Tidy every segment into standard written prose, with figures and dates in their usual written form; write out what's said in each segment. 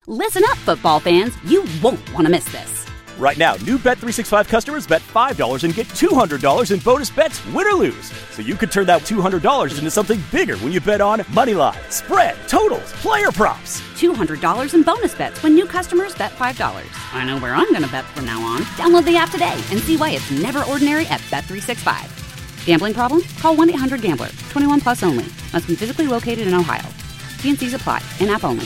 Listen up, football fans. You won't want to miss this. Right now, new Bet365 customers bet $5 and get $200 in bonus bets, win or lose. So you could turn that $200 into something bigger when you bet on money line, spread, totals, player props. $200 in bonus bets when new customers bet $5. I know where I'm going to bet from now on. Download the app today and see why it's never ordinary at Bet365. Gambling problem? Call 1-800-GAMBLER. 21 plus only. Must be physically located in Ohio. T&Cs apply. In-app only.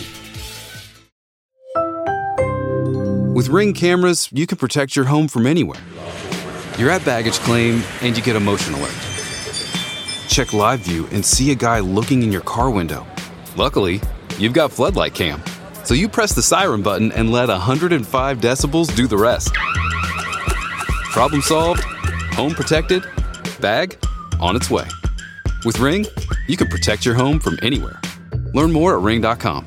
With Ring cameras, you can protect your home from anywhere. You're at baggage claim, and you get a motion alert. Check live view and see a guy looking in your car window. Luckily, you've got Floodlight Cam. So you press the siren button and let 105 decibels do the rest. Problem solved, home protected, bag on its way. With Ring, you can protect your home from anywhere. Learn more at ring.com.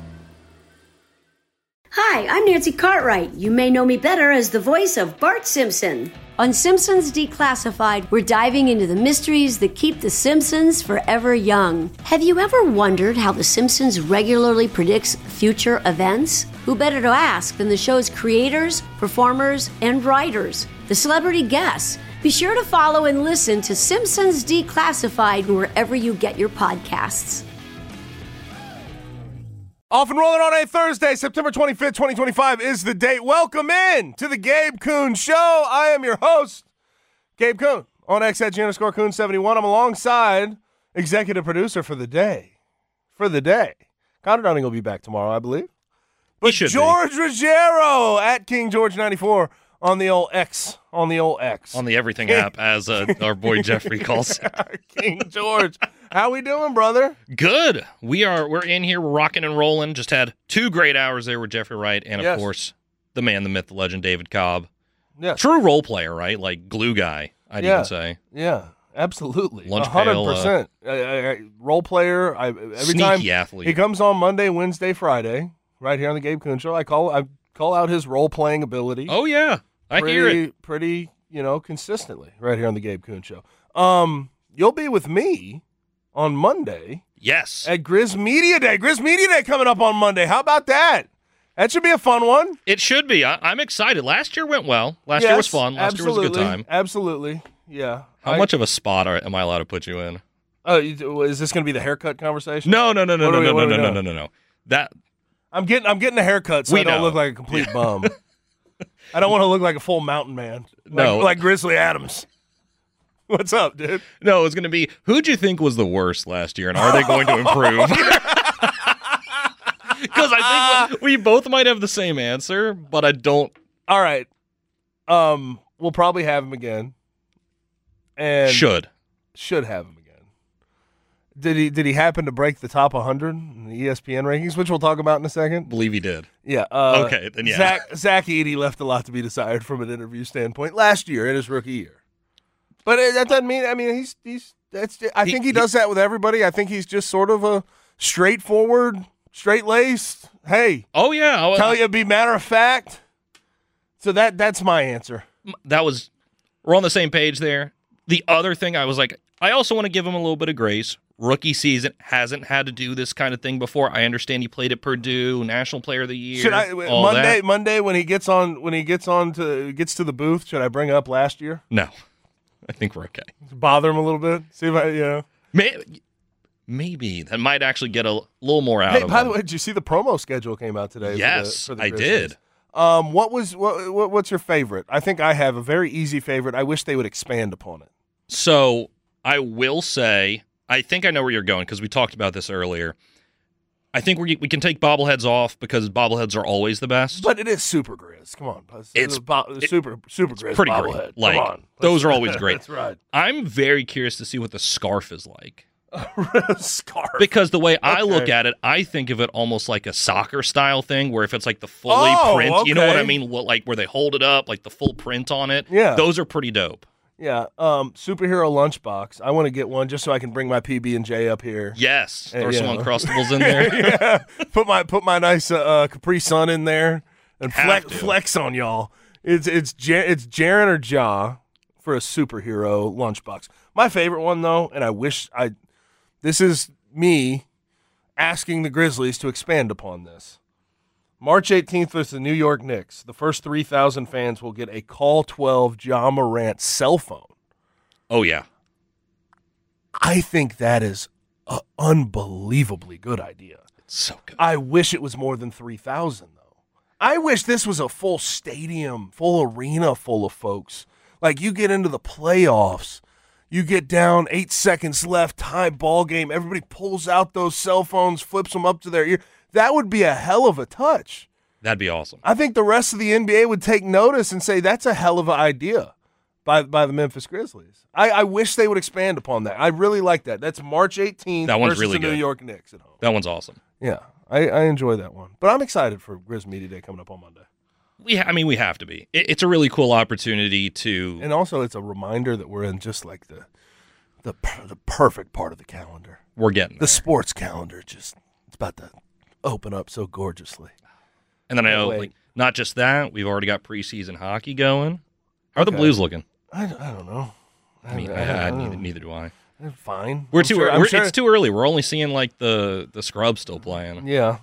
Hi, I'm Nancy Cartwright. You may know me better as the voice of Bart Simpson. On Simpsons Declassified, we're diving into the mysteries that keep the Simpsons forever young. Have you ever wondered how the Simpsons regularly predicts future events? Who better to ask than the show's creators, performers, and writers, the celebrity guests? Be sure to follow and listen to Simpsons Declassified wherever you get your podcasts. Off and rolling on a Thursday, September 25th, 2025 is the date. Welcome in to the Gabe Kuhn Show. I am your host, Gabe Kuhn, on X at G_Kuhn71. I'm alongside executive producer for the day. Connor Dunning will be back tomorrow, I believe. But George Ruggiero at King George 94 on the old X. On the everything app, as our boy Jeffrey calls it. King George. How we doing, brother? Good. We're in here, we're rocking and rolling. Just had 2 great hours there with Jeffrey Wright and, of course, the man, the myth, the legend, David Cobb. Yeah. True role player, right? Like glue guy, I'd even say. Yeah, absolutely. Lunch 100%. Role player. Every sneaky time athlete. He comes on Monday, Wednesday, Friday, right here on the Gabe Kuhn Show. I call out his role-playing ability. Oh, yeah. I hear it. Pretty, consistently right here on the Gabe Kuhn Show. You'll be with me on Monday. Yes. At Grizz Media Day. Grizz Media Day coming up on Monday. How about that? That should be a fun one. It should be. I'm excited. Last year went well. Last year was fun. Last year was a good time. Absolutely. Yeah. How much of a spot am I allowed to put you in? Oh, is this going to be the haircut conversation? No. That I'm getting a haircut so I don't look like a complete bum. I don't want to look like a full mountain man. Like Grizzly Adams. What's up, dude? No, it's going to be, who'd you think was the worst last year, and are they going to improve? Because I think we both might have the same answer, but I don't. All right. We'll probably have him again. And should have him again. Did he happen to break the top 100 in the ESPN rankings, which we'll talk about in a second? Believe he did. Yeah. Okay, then yeah. Zach Edey left a lot to be desired from an interview standpoint last year in his rookie year. But that doesn't mean. I mean, I think he does that with everybody. I think he's just sort of a straightforward, straight-laced. Hey. Oh yeah. Tell you, be matter of fact. So that's my answer. We're on the same page there. The other thing, I was like, I also want to give him a little bit of grace. Rookie season, hasn't had to do this kind of thing before. I understand he played at Purdue, National Player of the Year. Should I Monday when he gets to the booth? Should I bring up last year? No. I think we're okay. Bother him a little bit. See if I, Maybe that might actually get a little more out of him. By the way, did you see the promo schedule came out today? Yes, for the I Grizzlies? did. What's your favorite? I think I have a very easy favorite. I wish they would expand upon it. So I will say, I think I know where you're going because we talked about this earlier. I think we can take bobbleheads off because bobbleheads are always the best. But it is Super Grizz. Come on. It's Super Grizz pretty bobblehead. great. Like, those are always great. That's right. I'm very curious to see what the scarf is like. Scarf. Because the way I look at it, I think of it almost like a soccer style thing where if it's like the fully print, you know what I mean? Like where they hold it up, like the full print on it. Yeah. Those are pretty dope. Yeah, superhero lunchbox. I want to get one just so I can bring my PB&J up here. Yes, throw some Uncrustables in there. Yeah, put my nice Capri Sun in there and flex on y'all. It's Jaren or Ja for a superhero lunchbox. My favorite one though, and I wish this is me asking the Grizzlies to expand upon this. March 18th versus the New York Knicks. The first 3,000 fans will get a Call 12 Ja Morant cell phone. Oh, yeah. I think that is an unbelievably good idea. It's so good. I wish it was more than 3,000, though. I wish this was a full stadium, full arena full of folks. Like, you get into the playoffs, you get down 8 seconds left, tie ball game, everybody pulls out those cell phones, flips them up to their ear. That would be a hell of a touch. That'd be awesome. I think the rest of the NBA would take notice and say that's a hell of an idea by the Memphis Grizzlies. I wish they would expand upon that. I really like that. That's March 18th That one's versus really the good. New York Knicks at home. That one's awesome. Yeah, I enjoy that one. But I'm excited for Grizz Media Day coming up on Monday. We have to be. It's a really cool opportunity to. And also, it's a reminder that we're in just like the perfect part of the calendar. We're getting there. The sports calendar. It's about to open up so gorgeously. And then I know, wait. like, not just that, we've already got preseason hockey going. How are the Blues looking? I don't know. Neither do I. They're fine. It's too too early. We're only seeing like the scrubs still playing. Yeah.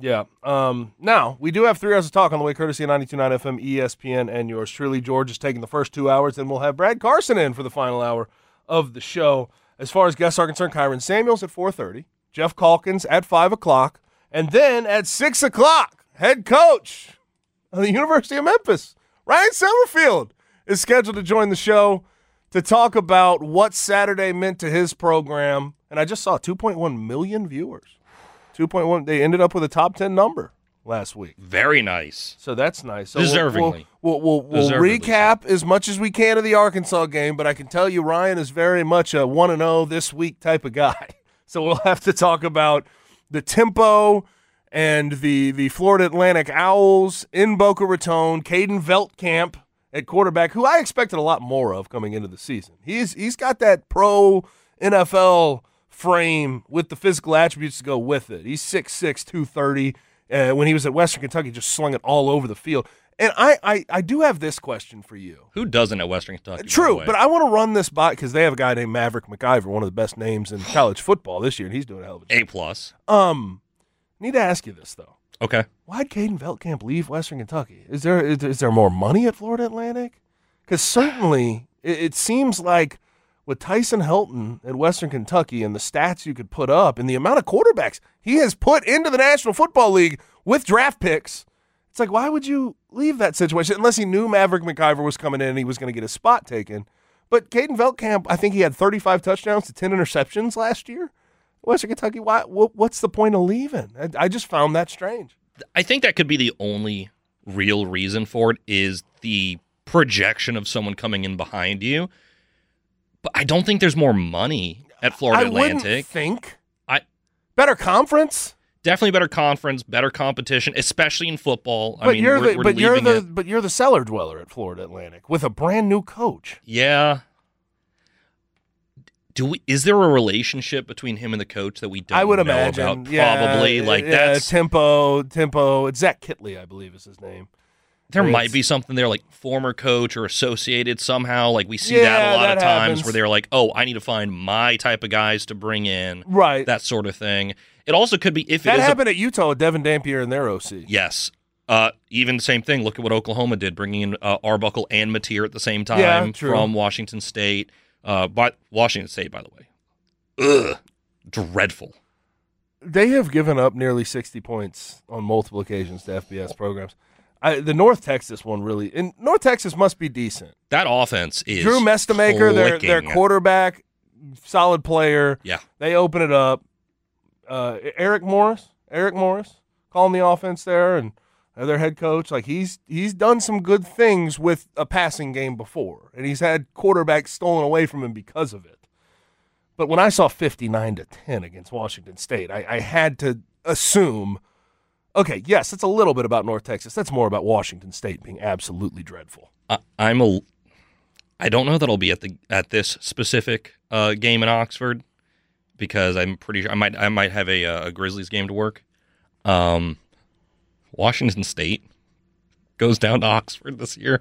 Now, we do have 3 hours of talk on the way, courtesy of 92.9 FM, ESPN, and yours truly. George is taking the first 2 hours, then we'll have Brad Carson in for the final hour of the show. As far as guests are concerned, Kyron Samuels at 4:30, Jeff Calkins at 5 o'clock, and then at 6 o'clock, head coach of the University of Memphis, Ryan Summerfield, is scheduled to join the show to talk about what Saturday meant to his program. And I just saw 2.1 million viewers. 2.1. They ended up with a top 10 number last week. Very nice. So that's nice. So Deservingly. We'll recap as much as we can of the Arkansas game, but I can tell you Ryan is very much a 1-0 this week type of guy. So we'll have to talk about the tempo and the Florida Atlantic Owls in Boca Raton, Caden Veltkamp at quarterback, who I expected a lot more of coming into the season. He's got that pro NFL frame with the physical attributes to go with it. He's 6'6", 230. When he was at Western Kentucky, just slung it all over the field. And I do have this question for you. Who doesn't at Western Kentucky? True, but I want to run this by because they have a guy named Maverick McIver, one of the best names in college football this year, and he's doing a hell of a job. A+. Need to ask you this, though. Okay. Why'd Caden Veltkamp leave Western Kentucky? Is there more money at Florida Atlantic? Because certainly it seems like with Tyson Helton at Western Kentucky and the stats you could put up and the amount of quarterbacks he has put into the National Football League with draft picks, it's like, why would you leave that situation unless he knew Maverick McIver was coming in and he was going to get his spot taken? But Caden Veltkamp, I think he had 35 touchdowns to 10 interceptions last year. Western Kentucky, what's the point of leaving? I just found that strange. I think that could be the only real reason for it is the projection of someone coming in behind you. But I don't think there's more money at Florida Atlantic. I wouldn't think. Better conference? Definitely better conference, better competition, especially in football. But you're the cellar dweller at Florida Atlantic with a brand new coach. Yeah. Is there a relationship between him and the coach that we don't know about? I would imagine. Probably. That's Tempo. It's Zach Kitley, I believe is his name. There might be something there, like former coach or associated somehow. Like we see that a lot of times where they're like, oh, I need to find my type of guys to bring in. Right. That sort of thing. It also could be that happened at Utah with Devin Dampier and their OC. Yes. Even the same thing. Look at what Oklahoma did, bringing in Arbuckle and Mateer at the same time from Washington State. But Washington State, by the way. Ugh. Dreadful. They have given up nearly 60 points on multiple occasions to FBS programs. The North Texas one really – and North Texas must be decent. That offense is Drew Mestamaker, their quarterback, solid player. Yeah. They open it up. Eric Morris calling the offense there, and their head coach. Like he's done some good things with a passing game before, and he's had quarterbacks stolen away from him because of it. But when I saw 59-10 against Washington State, I had to assume, okay, yes, it's a little bit about North Texas. That's more about Washington State being absolutely dreadful. I don't know that I'll be at this specific game in Oxford because I'm pretty sure I might have a Grizzlies game to work. Washington State goes down to Oxford this year.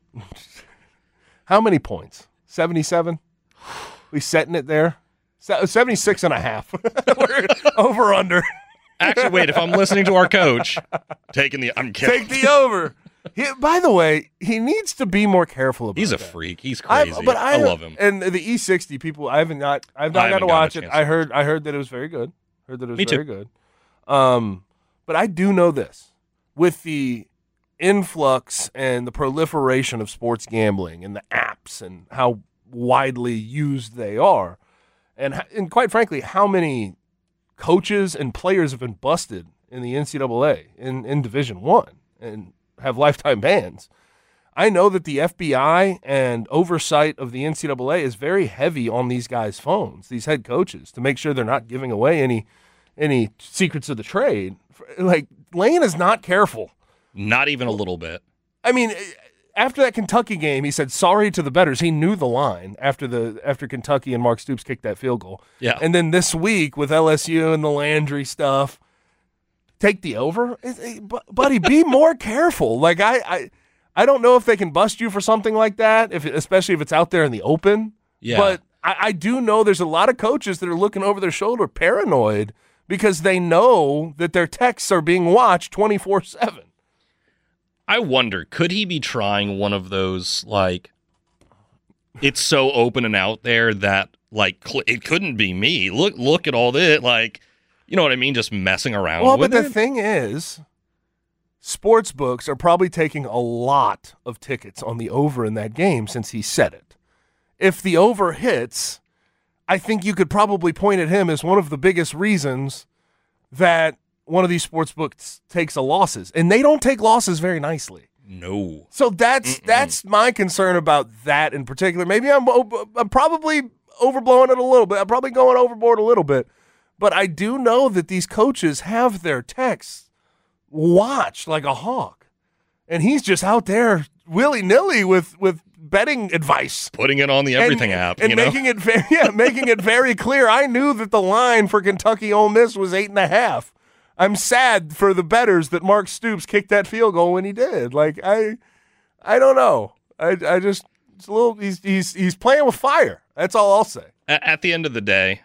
How many points? 77? We setting it there? 76.5. We're over under. Actually, wait, if I'm listening to our coach, I'm kidding. Take the over. By the way, he needs to be more careful about He's a that. freak. He's crazy. I love him. And the E60 people, I've not got to watch it. I heard that it was very good. Me too. Good. But I do know this. With the influx and the proliferation of sports gambling and the apps and how widely used they are, and quite frankly, how many coaches and players have been busted in the NCAA in Division I and have lifetime bans. I know that the FBI and oversight of the NCAA is very heavy on these guys' phones, these head coaches, to make sure they're not giving away any secrets of the trade. Like, Lane is not careful. Not even a little bit. I mean, after that Kentucky game, he said sorry to the bettors. He knew the line after Kentucky and Mark Stoops kicked that field goal. Yeah. And then this week with LSU and the Landry stuff, take the over? Buddy, be more careful. Like, I don't know if they can bust you for something like that, especially if it's out there in the open. Yeah. But I do know there's a lot of coaches that are looking over their shoulder paranoid because they know that their texts are being watched 24/7. I wonder, could he be trying one of those, like, it's so open and out there that, like, it couldn't be me. Look at all this, like, you know what I mean? Just messing around with it. Well, but the thing is, sports books are probably taking a lot of tickets on the over in that game since he said it. If the over hits, I think you could probably point at him as one of the biggest reasons that one of these sports books takes a losses. And they don't take losses very nicely. No. So that's my concern about that in particular. Maybe I'm probably overblowing it a little bit. I'm probably going overboard a little bit. But I do know that these coaches have their texts watched like a hawk. And he's just out there willy-nilly with betting advice. Putting it on the Everything app. And making it very clear. I knew that the line for Kentucky Ole Miss was 8.5. I'm sad for the bettors that Mark Stoops kicked that field goal when he did. Like, I don't know. I just, it's a little, he's playing with fire. That's all I'll say. At the end of the day,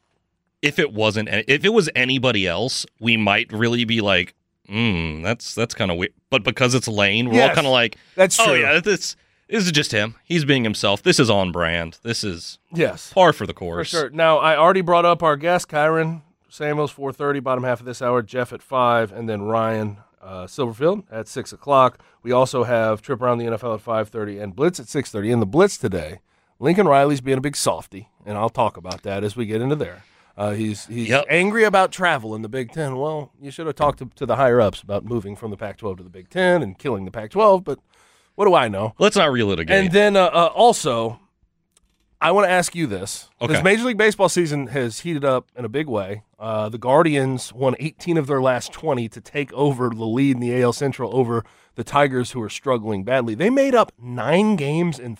if it was anybody else, we might really be like, that's kind of weird. But because it's Lane, we're all kind of like, that's true. Oh yeah, this is just him. He's being himself. This is on brand. This is par for the course. For sure. Now, I already brought up our guest, Kyron Samuels, 4:30, bottom half of this hour. Jeff at 5, and then Ryan Silverfield at 6 o'clock. We also have Trip Around the NFL at 5:30 and Blitz at 6:30. In the Blitz today, Lincoln Riley's being a big softy, and I'll talk about that as we get into there. He's angry about travel in the Big Ten. Well, you should have talked to the higher-ups about moving from the Pac-12 to the Big Ten and killing the Pac-12, but what do I know? Let's not relitigate. And then also, I want to ask you this. Okay. Because Major League Baseball season has heated up in a big way. The Guardians won 18 of their last 20 to take over the lead in the AL Central over the Tigers, who are struggling badly. They made up 9.5 games in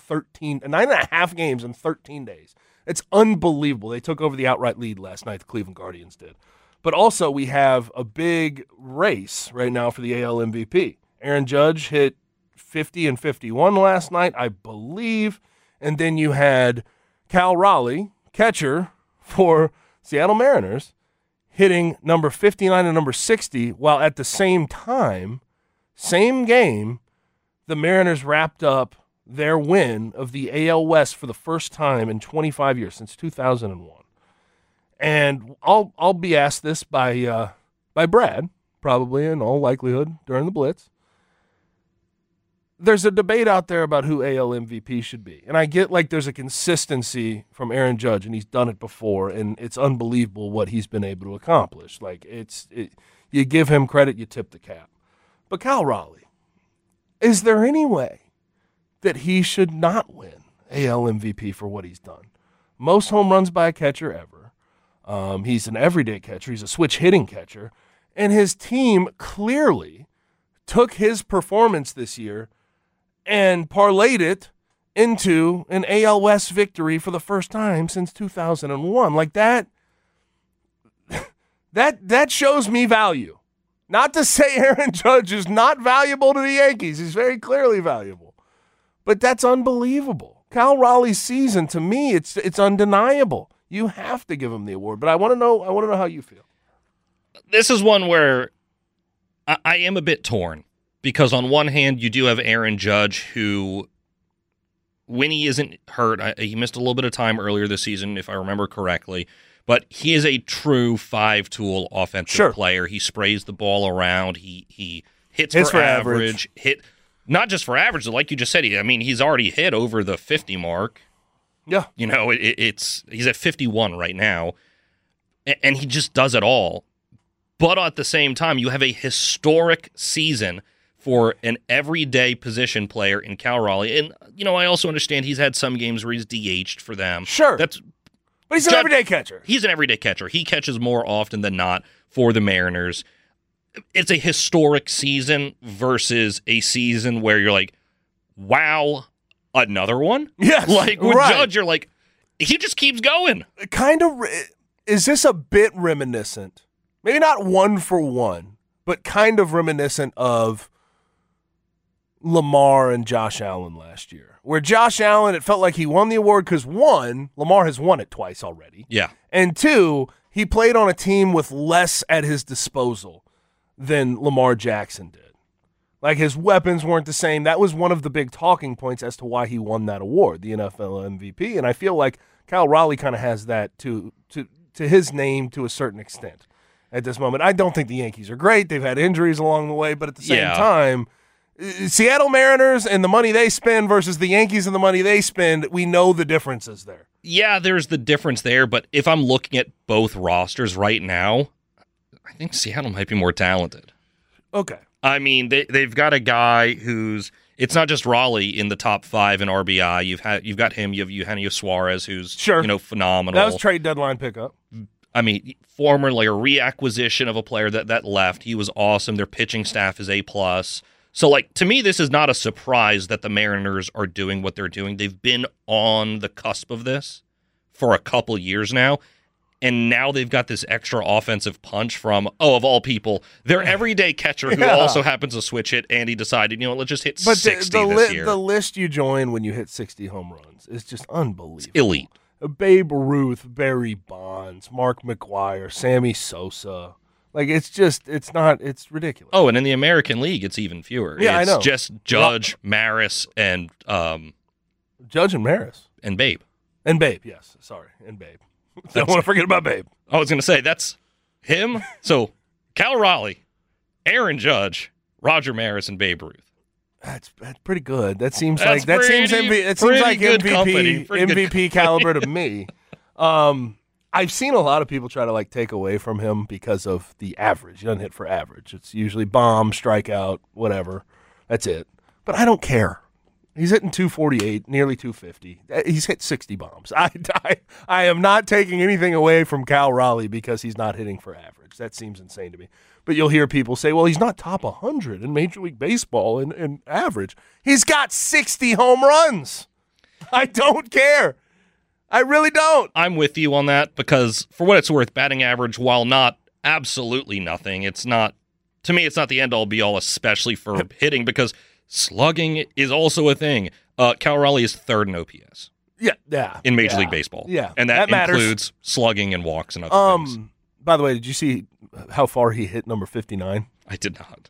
13 days. It's unbelievable. They took over the outright lead last night, the Cleveland Guardians did. But also, we have a big race right now for the AL MVP. Aaron Judge hit 50 and 51 last night, I believe. And then you had Cal Raleigh, catcher for Seattle Mariners, hitting number 59 and number 60, while at the same time, same game, the Mariners wrapped up their win of the AL West for the first time in 25 years, since 2001. And I'll be asked this by Brad, probably in all likelihood during the Blitz. There's a debate out there about who AL MVP should be. And I get like there's a consistency from Aaron Judge, and he's done it before, and it's unbelievable what he's been able to accomplish. Like, you give him credit, you tip the cap. But Cal Raleigh, is there any way that he should not win AL MVP for what he's done? Most home runs by a catcher ever. He's an everyday catcher. He's a switch hitting catcher. And his team clearly took his performance this year and parlayed it into an AL West victory for the first time since 2001. Like that shows me value. Not to say Aaron Judge is not valuable to the Yankees. He's very clearly valuable. But that's unbelievable. Cal Raleigh's season, to me, it's undeniable. You have to give him the award. But I want to know how you feel. This is one where I am a bit torn, because on one hand, you do have Aaron Judge, who, when he isn't hurt, he missed a little bit of time earlier this season, if I remember correctly, but he is a true five-tool offensive player. He sprays the ball around. He hits for average. Not just for average, like you just said. He's already hit over the 50 mark. Yeah. He's at 51 right now, and he just does it all. But at the same time, you have a historic season for an everyday position player in Cal Raleigh. And, I also understand he's had some games where he's DH'd for them. Sure. But he's an everyday catcher. He's an everyday catcher. He catches more often than not for the Mariners. It's a historic season versus a season where you're like, wow, another one? Yes. Like, with Judge, you're like, he just keeps going. Kind of, is this a bit reminiscent? Maybe not one for one, but kind of reminiscent of Lamar and Josh Allen last year, where Josh Allen, it felt like he won the award because, one, Lamar has won it twice already. Yeah. And two, he played on a team with less at his disposal than Lamar Jackson did. Like, his weapons weren't the same. That was one of the big talking points as to why he won that award, the NFL MVP. And I feel like Cal Raleigh kind of has that to his name to a certain extent at this moment. I don't think the Yankees are great. They've had injuries along the way, but at the same time, Seattle Mariners and the money they spend versus the Yankees and the money they spend, we know the differences there. Yeah, there's the difference there, but if I'm looking at both rosters right now, I think Seattle might be more talented. Okay. They've got a guy who's, it's not just Raleigh in the top 5 in RBI. You've got him. You have Eugenio Suarez, who's phenomenal. That was trade deadline pickup. Formerly a reacquisition of a player that left. He was awesome. Their pitching staff is A+. So, to me, this is not a surprise that the Mariners are doing what they're doing. They've been on the cusp of this for a couple years now. And now they've got this extra offensive punch from, of all people, their everyday catcher who also happens to switch hit, and he decided, let's just hit 60 this year. The list you join when you hit 60 home runs is just unbelievable. It's elite. Babe Ruth, Barry Bonds, Mark McGwire, Sammy Sosa. It's ridiculous. Oh, and in the American League, it's even fewer. Yeah, it's I know. Just Judge, Maris, and Judge and Maris. And Babe. And Babe, yes. Sorry, and Babe. Don't want to forget about Babe. I was going to say, that's him. So, Cal Raleigh, Aaron Judge, Roger Maris, and Babe Ruth. That's pretty good. That seems that's like MVP caliber to me. I've seen a lot of people try to take away from him because of the average. He doesn't hit for average. It's usually bomb, strikeout, whatever. That's it. But I don't care. He's hitting 248, nearly 250. He's hit 60 bombs. I am not taking anything away from Cal Raleigh because he's not hitting for average. That seems insane to me. But you'll hear people say, well, he's not top 100 in Major League Baseball in average. He's got 60 home runs. I don't care. I really don't. I'm with you on that because, for what it's worth, batting average, while not absolutely nothing, it's not, to me, it's not the end-all, be-all, especially for hitting, because slugging is also a thing. Cal Raleigh is third in OPS. Yeah. In Major League Baseball. Yeah. And that matters. includes slugging and walks and other things. By the way, did you see how far he hit number 59? I did not.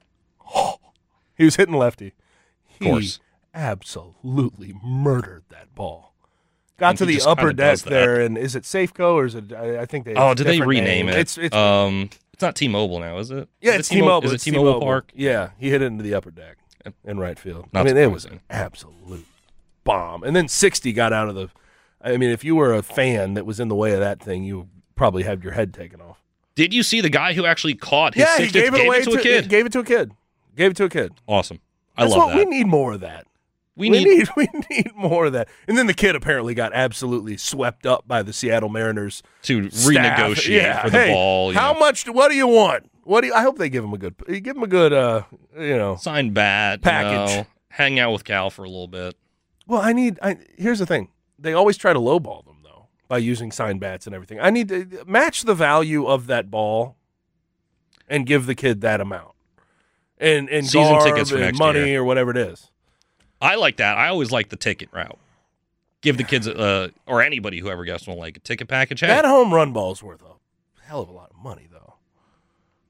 He was hitting lefty. Of course. He absolutely murdered that ball. Got to the upper deck there, and is it Safeco or is it? I think they. Oh, did they rename name. it? It's not T-Mobile now, is it? Yeah, it's T-Mobile. Is it T-Mobile Park? Yeah, he hit it into the upper deck in right field. Not it was an absolute bomb. And then 60 got out of the. If you were a fan that was in the way of that thing, you probably had your head taken off. Did you see the guy who actually caught his 60th? He gave it to a kid. Gave it to a kid. Awesome. I love that. We need more of that. We need more of that. And then the kid apparently got absolutely swept up by the Seattle Mariners to staff. renegotiate for the ball. How much? What do you want? I hope they give him a good. Signed bat package. Hang out with Cal for a little bit. Well, here's the thing. They always try to lowball them though by using signed bats and everything. I need to match the value of that ball and give the kid that amount. And season garb tickets for and next money year. Or whatever it is. I like that. I always like the ticket route. Give the kids, or anybody, whoever gets one, a ticket package. Hey. That home run ball's worth a hell of a lot of money, though.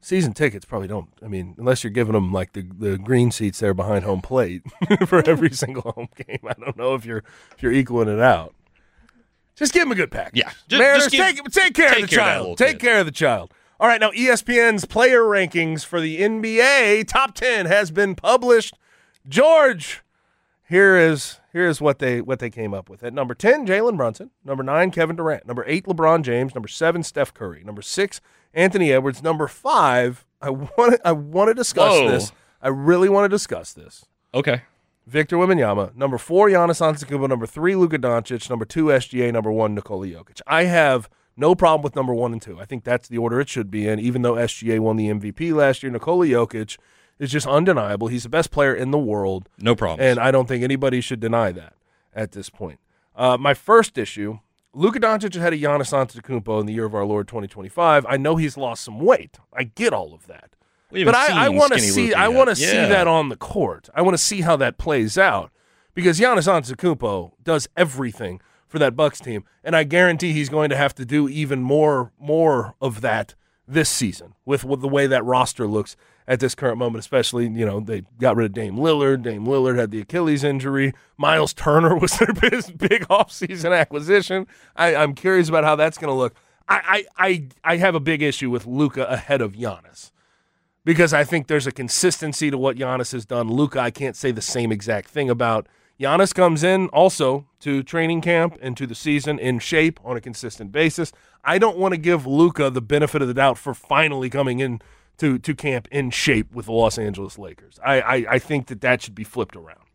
season tickets probably don't. I mean, unless you're giving them like the green seats there behind home plate for every single home game. I don't know if you're equaling it out. Just give them a good package. Yeah, Mariners, take care of the child. Take care of the child. All right, now ESPN's player rankings for the NBA top 10 has been published. George, here is what they came up with. At number 10, Jalen Brunson. Number 9, Kevin Durant. Number 8, LeBron James. Number 7, Steph Curry. Number 6, Anthony Edwards. Number 5, I want to discuss this. I really want to discuss this. Okay. Victor Wembanyama. Number 4, Giannis Antetokounmpo. Number 3, Luka Doncic. Number 2, SGA. Number 1, Nikola Jokic. I have no problem with number 1 and 2. I think that's the order it should be in, even though SGA won the MVP last year. Nikola Jokic is just undeniable. He's the best player in the world. No problem. And I don't think anybody should deny that at this point. My first issue, Luka Doncic ahead of Giannis Antetokounmpo in the year of our Lord 2025. I know he's lost some weight. I get all of that. But I want to see that on the court. I want to see how that plays out because Giannis Antetokounmpo does everything for that Bucks team, and I guarantee he's going to have to do even more of that this season with the way that roster looks at this current moment, especially, they got rid of Dame Lillard. Dame Lillard had the Achilles injury. Miles Turner was their big offseason acquisition. I'm curious about how that's going to look. I have a big issue with Luka ahead of Giannis because I think there's a consistency to what Giannis has done. Luka, I can't say the same exact thing about. Giannis comes in also to training camp and to the season in shape on a consistent basis. I don't want to give Luka the benefit of the doubt for finally coming in to camp in shape with the Los Angeles Lakers. I think that should be flipped around.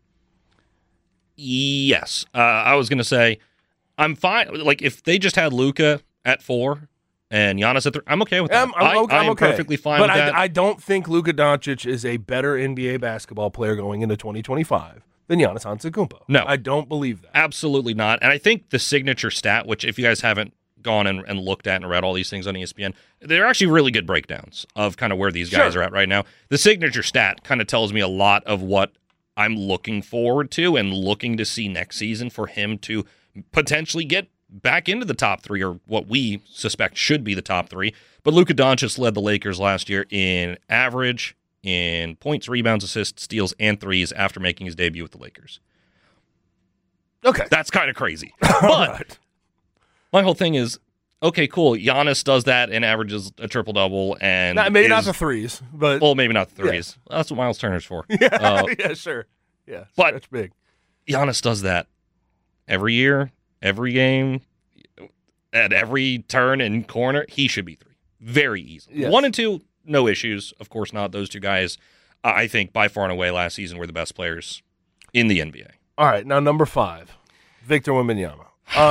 Yes. I was going to say, I'm fine. Like, if they just had Luka at 4 and Giannis at 3, I'm okay with that. I'm okay. Perfectly fine with that. I don't think Luka Doncic is a better NBA basketball player going into 2025 than Giannis Antetokounmpo. No. I don't believe that. Absolutely not. And I think the signature stat, which if you guys haven't gone and looked at and read all these things on ESPN, they're actually really good breakdowns of kind of where these guys are at right now. The signature stat kind of tells me a lot of what I'm looking forward to and looking to see next season for him to potentially get back into the top 3 or what we suspect should be the top 3. But Luka Doncic led the Lakers last year in average, in points, rebounds, assists, steals, and threes after making his debut with the Lakers. Okay. That's kind of crazy. But my whole thing is, okay, cool. Giannis does that and averages a triple-double. And maybe not the threes. But well, maybe not the threes. Yeah. That's what Miles Turner's for. Yeah, sure. Yeah, but that's big. Giannis does that every year, every game, at every turn and corner. He should be 3. Very easily. Yes. 1 and 2, no issues. Of course not. Those two guys, I think, by far and away last season were the best players in the NBA. All right, now number 5, Victor Wembanyama.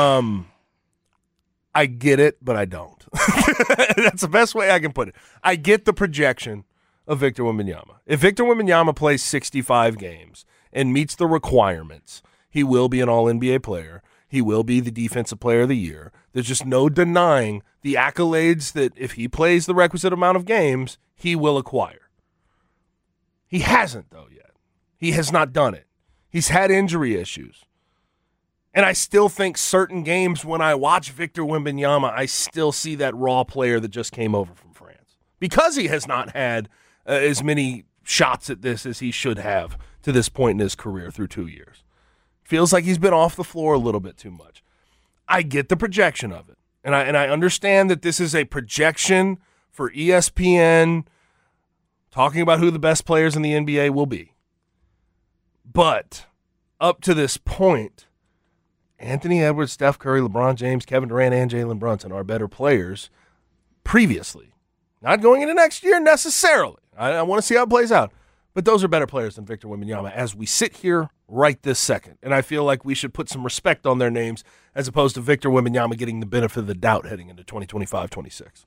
I get it, but I don't. That's the best way I can put it. I get the projection of Victor Wembanyama. If Victor Wembanyama plays 65 games and meets the requirements, he will be an All-NBA player. He will be the Defensive Player of the Year. There's just no denying the accolades that if he plays the requisite amount of games, he will acquire. He hasn't, though, yet. He has not done it. He's had injury issues. And I still think certain games when I watch Victor Wembanyama, I still see that raw player that just came over from France. Because he has not had as many shots at this as he should have to this point in his career through 2 years. Feels like he's been off the floor a little bit too much. I get the projection of it. And I understand that this is a projection for ESPN talking about who the best players in the NBA will be. But up to this point, Anthony Edwards, Steph Curry, LeBron James, Kevin Durant, and Jalen Brunson are better players previously. Not going into next year necessarily. I want to see how it plays out. But those are better players than Victor Wembanyama as we sit here right this second. And I feel like we should put some respect on their names as opposed to Victor Wembanyama getting the benefit of the doubt heading into 2025-26.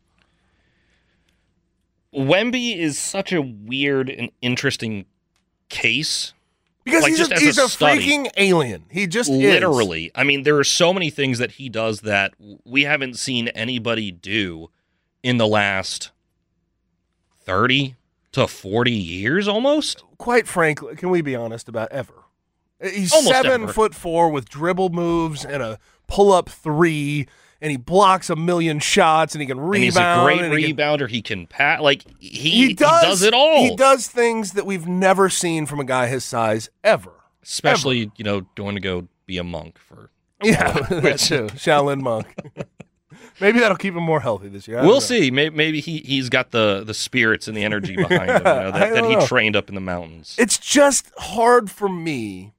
Wemby is such a weird and interesting case. Because he's a freaking alien. He just literally. is. I mean, there are so many things that he does that we haven't seen anybody do in the last 30 to 40 years almost. Quite frankly, can we be honest about ever? He's almost 7'4" with dribble moves and a pull-up 3 and he blocks a million shots, and he can rebound. And he's a great rebounder. He can pass. Like, he does it all. He does things that we've never seen from a guy his size ever. Especially, going to go be a monk for. Yeah, that too. Shaolin monk. Maybe that'll keep him more healthy this year. We'll see. Maybe he's got the spirits and the energy behind him that he trained up in the mountains. It's just hard for me,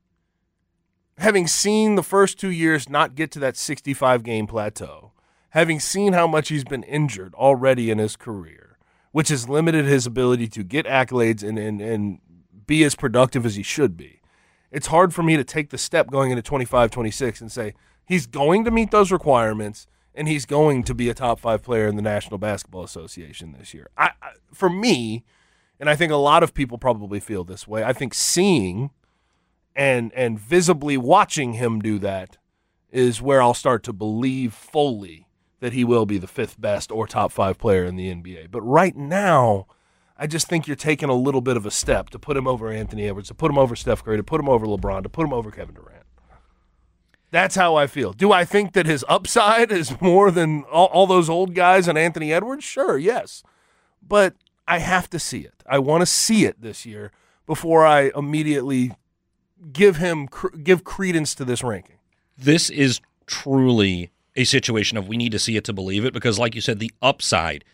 having seen the first 2 years not get to that 65-game plateau, having seen how much he's been injured already in his career, which has limited his ability to get accolades and be as productive as he should be. It's hard for me to take the step going into 25-26 and say he's going to meet those requirements and he's going to be a top 5 player in the National Basketball Association this year. For me, and I think a lot of people probably feel this way, I think seeing and visibly watching him do that is where I'll start to believe fully that he will be the 5th best or top 5 player in the NBA. But right now, I just think you're taking a little bit of a step to put him over Anthony Edwards, to put him over Steph Curry, to put him over LeBron, to put him over Kevin Durant. That's how I feel. Do I think that his upside is more than all those old guys and Anthony Edwards? Sure, yes. But I have to see it. I want to see it this year before I immediately give credence to this ranking. This is truly a situation of we need to see it to believe it because, like you said, the upside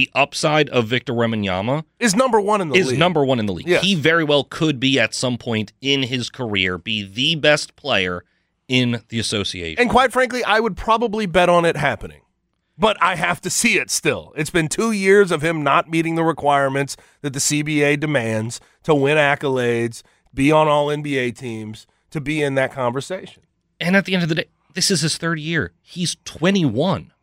of Victor Wembanyama is number one in the league. Yes. He very well could be at some point in his career be the best player in the association. And quite frankly, I would probably bet on it happening. But I have to see it still. It's been 2 years of him not meeting the requirements that the CBA demands to win accolades, be on all NBA teams, to be in that conversation. And at the end of the day, this is his 3rd year. He's 21.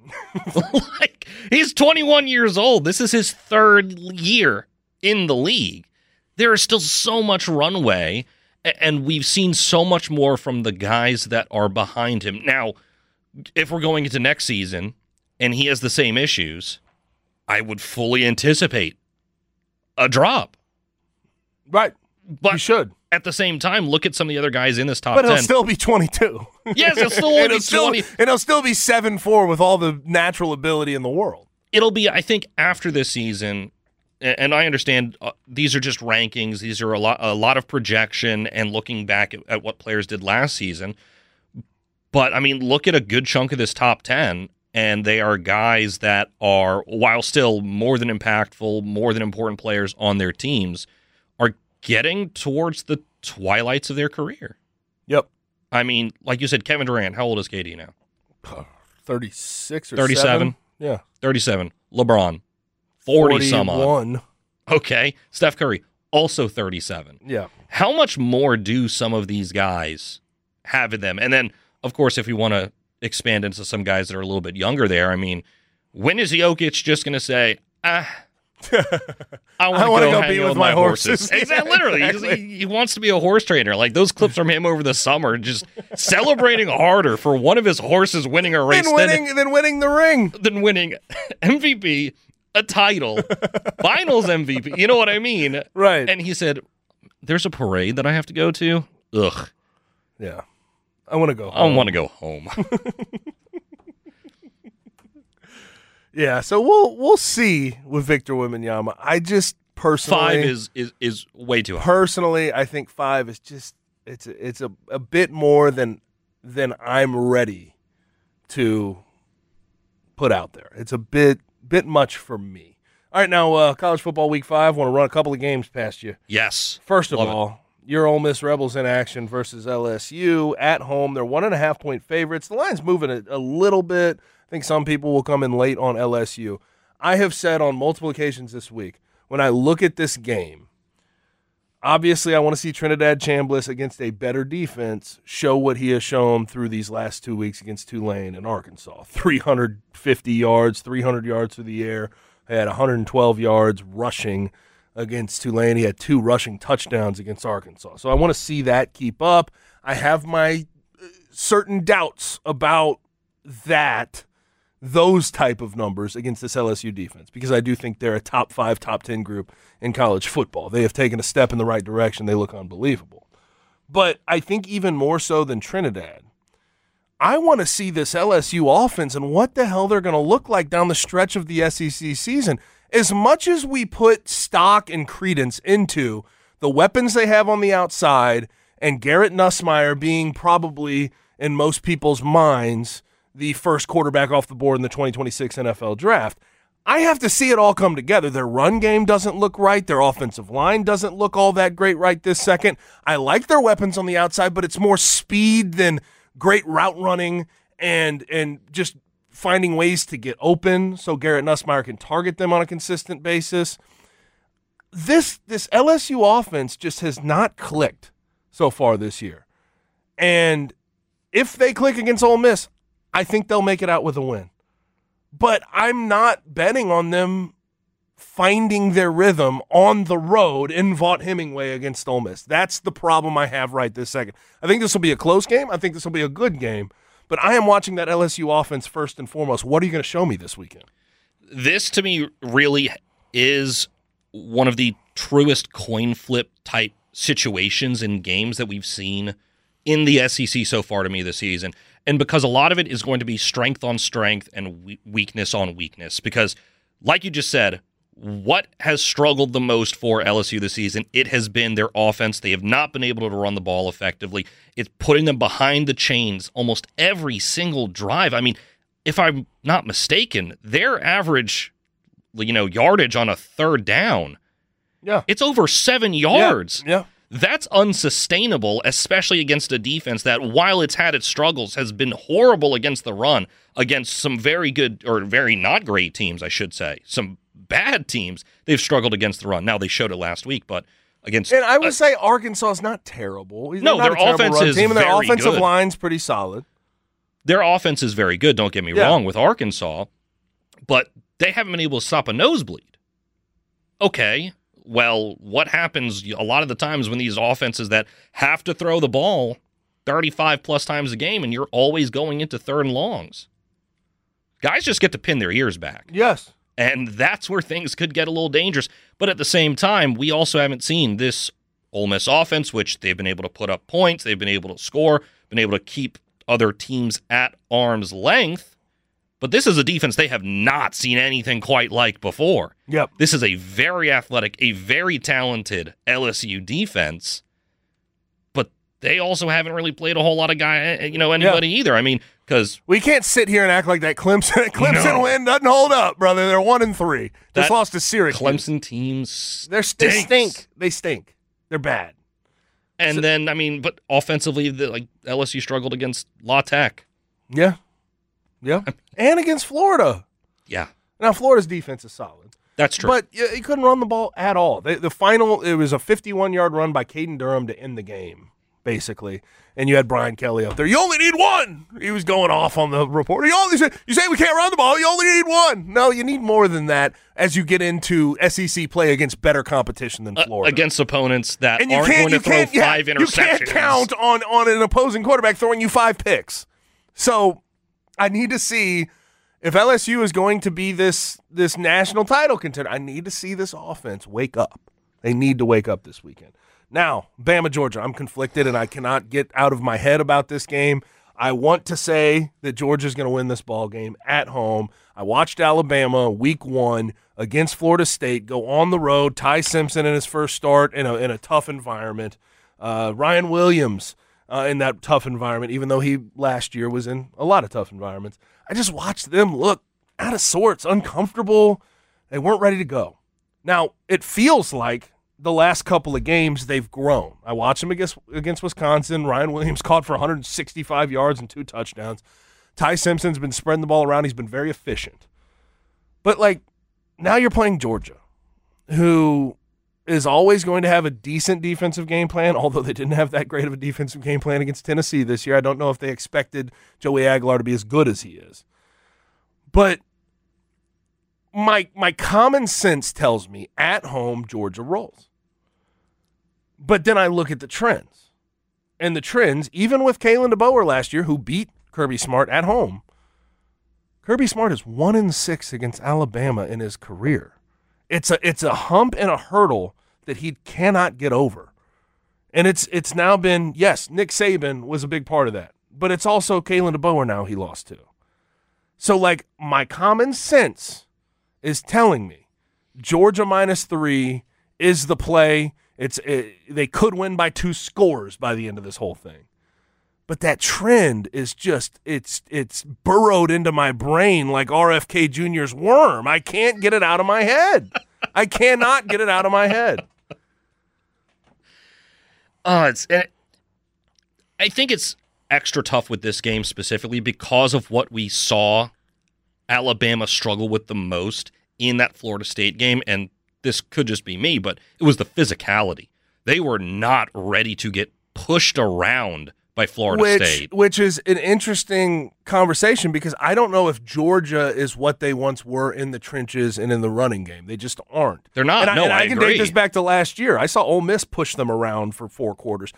He's 21 years old. This is his 3rd year in the league. There is still so much runway, and we've seen so much more from the guys that are behind him. Now, if we're going into next season and he has the same issues, I would fully anticipate a drop. Right. But you should. At the same time, look at some of the other guys in this top 10. But he'll still be 22. Yes, he'll still only be 20. And he'll still be 7'4" with all the natural ability in the world. It'll be, I think, after this season, and I understand these are just rankings. These are a lot of projection and looking back at what players did last season. But, I mean, look at a good chunk of this top 10, and they are guys that are, while still more than impactful, more than important players on their teams, are getting towards the twilights of their career. Yep. I mean, like you said, Kevin Durant, how old is KD now? 36 or 37? Yeah. 37. LeBron, 40 some odd. 41. Okay. Steph Curry, also 37. Yeah. How much more do some of these guys have in them? And then, of course, if we want to expand into some guys that are a little bit younger there, I mean, when is Jokic just going to say, I want to go be with my horses. Exactly, literally. Exactly. He wants to be a horse trainer. Like those clips from him over the summer, just celebrating harder for one of his horses winning a race than winning the ring. Than winning MVP, a title, finals MVP. You know what I mean? Right. And he said, there's a parade that I have to go to. Ugh. Yeah. I want to go home. I want to go home. Yeah, so we'll see with Victor Wembanyama. I just personally 5 is way too high. Personally, I think 5 is just it's a bit more than I'm ready to put out there. It's a bit much for me. All right, now college football week 5. Want to run a couple of games past you. Yes. First of all, your Ole Miss Rebels in action versus LSU at home. They're 1.5-point favorites. The line's moving a little bit. I think some people will come in late on LSU. I have said on multiple occasions this week, when I look at this game, obviously I want to see Trinidad Chambliss against a better defense show what he has shown through these last 2 weeks against Tulane and Arkansas. 350 yards, 300 yards through the air. He had 112 yards rushing against Tulane. He had 2 rushing touchdowns against Arkansas. So I want to see that keep up. I have my certain doubts about those type of numbers against this LSU defense, because I do think they're a top 5, top 10 group in college football. They have taken a step in the right direction. They look unbelievable. But I think even more so than Trinidad, I want to see this LSU offense and what the hell they're going to look like down the stretch of the SEC season. As much as we put stock and credence into the weapons they have on the outside and Garrett Nussmeier being probably, in most people's minds, the first quarterback off the board in the 2026 NFL Draft, I have to see it all come together. Their run game doesn't look right. Their offensive line doesn't look all that great right this second. I like their weapons on the outside, but it's more speed than great route running and just finding ways to get open so Garrett Nussmeier can target them on a consistent basis. This LSU offense just has not clicked so far this year. And if they click against Ole Miss, I think they'll make it out with a win. But I'm not betting on them finding their rhythm on the road in Vaught Hemingway against Ole Miss. That's the problem I have right this second. I think this will be a close game. I think this will be a good game. But I am watching that LSU offense first and foremost. What are you going to show me this weekend? This, to me, really is one of the truest coin flip type situations in games that we've seen in the SEC so far to me this season. And because a lot of it is going to be strength on strength and weakness on weakness. Because, like you just said, what has struggled the most for LSU this season? It has been their offense. They have not been able to run the ball effectively. It's putting them behind the chains almost every single drive. I mean, if I'm not mistaken, their average, yardage on a third down, it's over 7 yards. Yeah. That's unsustainable, especially against a defense that, while it's had its struggles, has been horrible against the run, against some very good, or very not great teams, I should say. Some bad teams, they've struggled against the run. Now, they showed it last week, but against... And I would say Arkansas is not terrible. No, their offense is team, and their offensive good. line's pretty solid. Their offense is very good, don't get me wrong, with Arkansas, but they haven't been able to stop a nosebleed. Okay, well, what happens a lot of the times when these offenses that have to throw the ball 35-plus times a game and you're always going into third and longs? Guys just get to pin their ears back. Yes. And that's where things could get a little dangerous. But at the same time, we also haven't seen this Ole Miss offense, which they've been able to put up points, they've been able to score, been able to keep other teams at arm's length. But this is a defense they have not seen anything quite like before. Yep. This is a very athletic, a very talented LSU defense. But they also haven't really played a whole lot of anybody either. I mean, because we can't sit here and act like that Clemson win doesn't hold up, brother. They're 1-3. Just lost to Syracuse. Clemson teams, they stink. They stink. They're bad. And but offensively, LSU struggled against La Tech. Yeah. And against Florida. Yeah. Now, Florida's defense is solid. That's true. But he couldn't run the ball at all. The final, it was a 51-yard run by Caden Durham to end the game, basically. And you had Brian Kelly up there. You only need one. He was going off on the report. You say we can't run the ball. You only need one. No, you need more than that as you get into SEC play against better competition than Florida. Against opponents that aren't going to throw 5 interceptions. You can't count on an opposing quarterback throwing you 5 picks. So I need to see if LSU is going to be this national title contender. I need to see this offense wake up. They need to wake up this weekend. Now, Bama, Georgia, I'm conflicted, and I cannot get out of my head about this game. I want to say that Georgia's going to win this ball game at home. I watched Alabama week 1 against Florida State go on the road. Ty Simpson in his first start in a tough environment. Ryan Williams in that tough environment, even though he last year was in a lot of tough environments. I just watched them look out of sorts, uncomfortable. They weren't ready to go. Now, it feels like the last couple of games they've grown. I watched them against Wisconsin. Ryan Williams caught for 165 yards and 2 touchdowns. Ty Simpson's been spreading the ball around. He's been very efficient. But, now you're playing Georgia, who is always going to have a decent defensive game plan, although they didn't have that great of a defensive game plan against Tennessee this year. I don't know if they expected Joey Aguilar to be as good as he is. But my common sense tells me at home Georgia rolls. But then I look at the trends. And the trends, even with Kalen DeBoer last year, who beat Kirby Smart at home, Kirby Smart is 1-6 against Alabama in his career. It's a hump and a hurdle that he cannot get over. And it's now been, yes, Nick Saban was a big part of that. but it's also Kalen DeBoer now he lost to. So, like, my common sense is telling me Georgia -3 is the play. They could win by 2 scores by the end of this whole thing. But that trend is just, it's burrowed into my brain like RFK Jr.'s worm. I can't get it out of my head. I cannot get it out of my head. I think it's extra tough with this game specifically because of what we saw Alabama struggle with the most in that Florida State game, and this could just be me, but it was the physicality. They were not ready to get pushed around by Florida State. Which is an interesting conversation because I don't know if Georgia is what they once were in the trenches and in the running game. They just aren't. They're not. And I can agree. date this back to last year. I saw Ole Miss push them around for 4 quarters.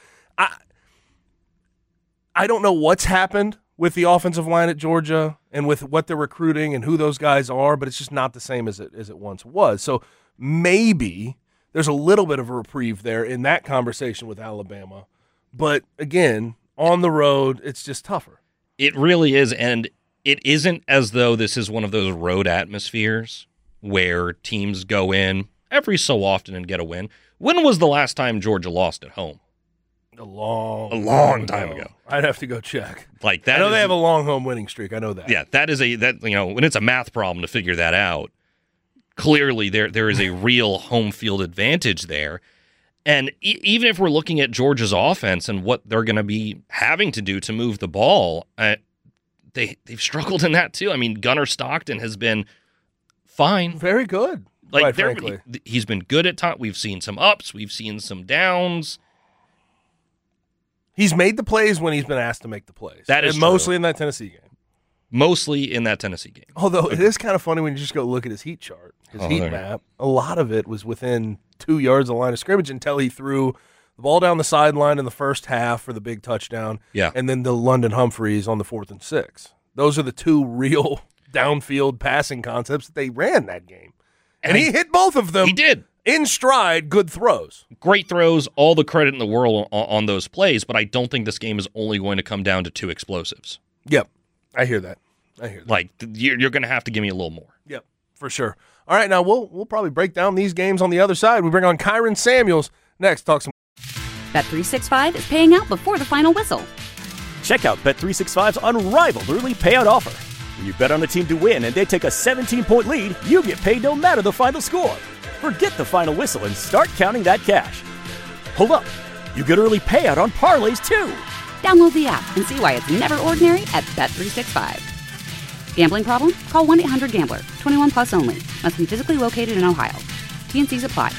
I don't know what's happened with the offensive line at Georgia and with what they're recruiting and who those guys are, but it's just not the same as it once was. So maybe there's a little bit of a reprieve there in that conversation with Alabama. But again, on the road, it's just tougher. It really is, and it isn't as though this is one of those road atmospheres where teams go in every so often and get a win. When was the last time Georgia lost at home? A long time ago. I'd have to go check. Like that. I know they have a long home winning streak. I know that. Yeah, when it's a math problem to figure that out. Clearly, there is a real home field advantage there. And even if we're looking at Georgia's offense and what they're going to be having to do to move the ball, they've struggled in that too. I mean, Gunnar Stockton has been fine. Very good, quite frankly. He's been good at times. We've seen some ups. We've seen some downs. He's made the plays when he's been asked to make the plays. That is mostly in that Tennessee game. Mostly in that Tennessee game. Although it is kind of funny when you just go look at his heat chart, his heat map. A lot of it was within 2 yards of the line of scrimmage until he threw the ball down the sideline in the first half for the big touchdown. Yeah. And then the London Humphreys on the 4th and 6. Those are the 2 real downfield passing concepts that they ran that game. And he hit both of them. He did. In stride, good throws. Great throws, all the credit in the world on those plays, but I don't think this game is only going to come down to 2 explosives. Yep. I hear that. Like, you're going to have to give me a little more. Yep, for sure. All right, now we'll probably break down these games on the other side. We bring on Kyron Samuels next. Talk some. Bet365 is paying out before the final whistle. Check out Bet365's unrivaled early payout offer. When you bet on a team to win and they take a 17-point lead, you get paid no matter the final score. Forget the final whistle and start counting that cash. Hold up. You get early payout on parlays, too. Download the app and see why it's never ordinary at Bet365. Gambling problem? Call 1-800-GAMBLER. 21 plus only. Must be physically located in Ohio. T&Cs apply.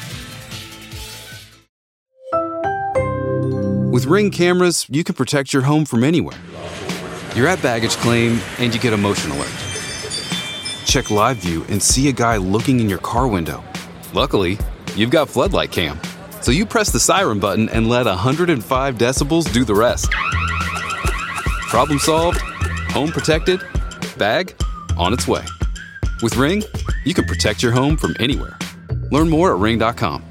With Ring cameras, you can protect your home from anywhere. You're at baggage claim and you get a motion alert. Check live view and see a guy looking in your car window. Luckily, you've got Floodlight Cam. So you press the siren button and let 105 decibels do the rest. Problem solved. Home protected. Bag on its way. With Ring, you can protect your home from anywhere. Learn more at ring.com.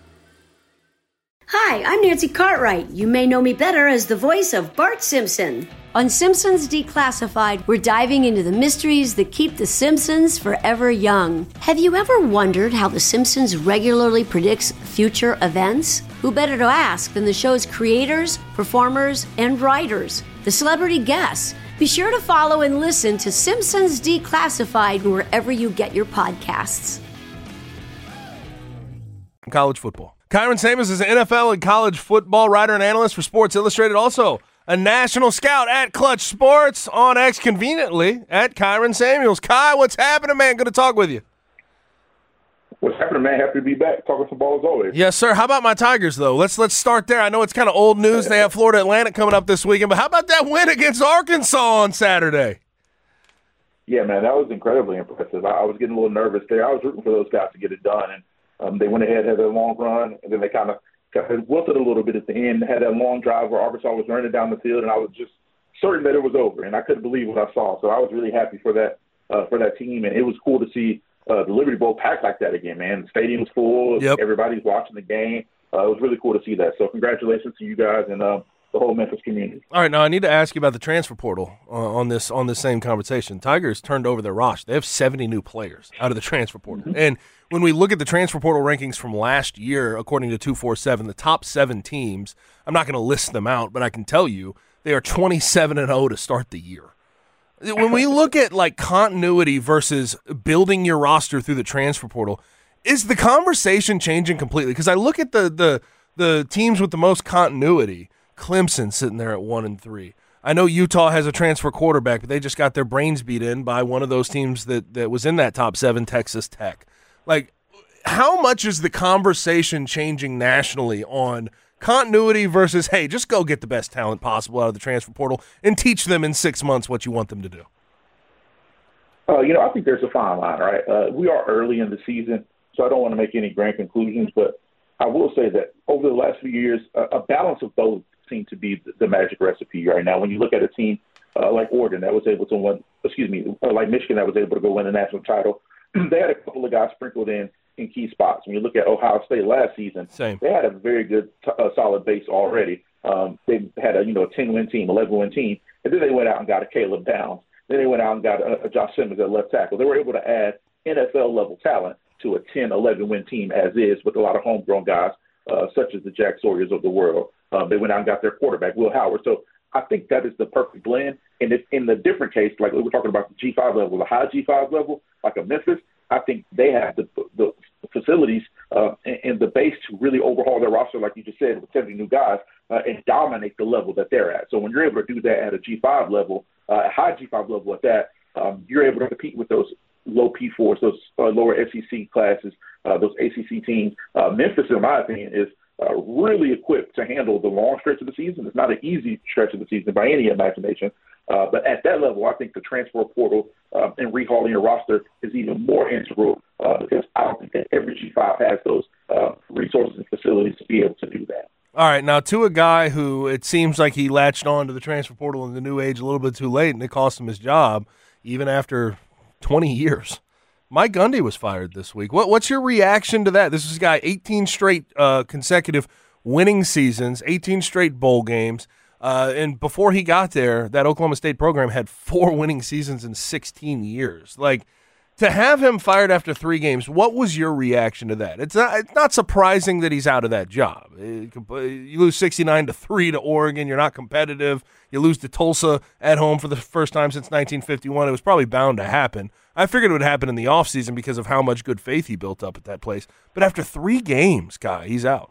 Hi, I'm Nancy Cartwright. You may know me better as the voice of Bart Simpson. On Simpsons Declassified, we're diving into the mysteries that keep the Simpsons forever young. Have you ever wondered how the Simpsons regularly predicts future events? Who better to ask than the show's creators, performers, and writers? The celebrity guests. Be sure to follow and listen to Simpsons Declassified wherever you get your podcasts. College football. Kyron Samuels is an NFL and college football writer and analyst for Sports Illustrated. Also, a national scout at Clutch Sports, on X conveniently at Kyron Samuels. Kai, what's happening, man? Good to talk with you. What's happening, man? Happy to be back. Talking football as always. Yes, sir. How about my Tigers, though? Let's start there. I know it's kind of old news. They have Florida Atlantic coming up this weekend, but how about that win against Arkansas on Saturday? Yeah, man, that was incredibly impressive. I was getting a little nervous there. I was rooting for those guys to get it done, and they went ahead, had a long run, and then they kind of wilted a little bit at the end, had that long drive where Arkansas was running down the field, and I was just certain that it was over, and I couldn't believe what I saw. So I was really happy for that team, and it was cool to see the Liberty Bowl packed like that again, man. The stadium was full. Yep. Everybody's watching the game. It was really cool to see that. So congratulations to you guys, and the whole Memphis community. All right, now I need to ask you about the transfer portal on this same conversation. Tigers turned over their roster. They have 70 new players out of the transfer portal. Mm-hmm. And when we look at the transfer portal rankings from last year, according to 247, the top 7 teams, I'm not going to list them out, but I can tell you they are 27-0 to start the year. When we look at like continuity versus building your roster through the transfer portal, is the conversation changing completely? Because I look at the teams with the most continuity. Clemson sitting there at 1-3. I know Utah has a transfer quarterback, but they just got their brains beat in by one of those teams that was in that top 7, Texas Tech. Like, how much is the conversation changing nationally on continuity versus, hey, just go get the best talent possible out of the transfer portal and teach them in 6 months what you want them to do? I think there's a fine line, right? We are early in the season, so I don't want to make any grand conclusions, but I will say that over the last few years, a balance of both seems to be the magic recipe right now. When you look at a team like Oregon that was able to win, like Michigan that was able to go win a national title, they had a couple of guys sprinkled in key spots. When you look at Ohio State last season, they had a very good, solid base already. They had a 10-win team, 11-win team, and then they went out and got a Caleb Downs. Then they went out and got a Josh Simmons at left tackle. They were able to add NFL-level talent to a 10, 11-win team as is with a lot of homegrown guys, such as the Jack Sawyers of the world. They went out and got their quarterback, Will Howard. So I think that is the perfect blend. And if in the different case, like we were talking about the G5 level, the high G5 level, like a Memphis, I think they have the facilities and the base to really overhaul their roster, like you just said, with 70 new guys, and dominate the level that they're at. So when you're able to do that at a G5 level, a high G5 level at that, you're able to compete with those low P4s, those lower SEC classes, those ACC teams. Memphis, in my opinion, is really equipped to handle the long stretch of the season. It's not an easy stretch of the season by any imagination. But at that level, I think the transfer portal and rehauling your roster is even more integral because I don't think that every G5 has those resources and facilities to be able to do that. All right, now to a guy who it seems like he latched on to the transfer portal in the new age a little bit too late, and it cost him his job even after 20 years. Mike Gundy was fired this week. What's your reaction to that? This is a guy, 18 straight consecutive winning seasons, 18 straight bowl games. And before he got there, that Oklahoma State program had 4 winning seasons in 16 years. Like, to have him fired after 3 games, what was your reaction to that? It's not surprising that he's out of that job. You lose 69-3 to Oregon. You're not competitive. You lose to Tulsa at home for the first time since 1951. It was probably bound to happen. I figured it would happen in the offseason because of how much good faith he built up at that place. But after 3 games, Guy, he's out.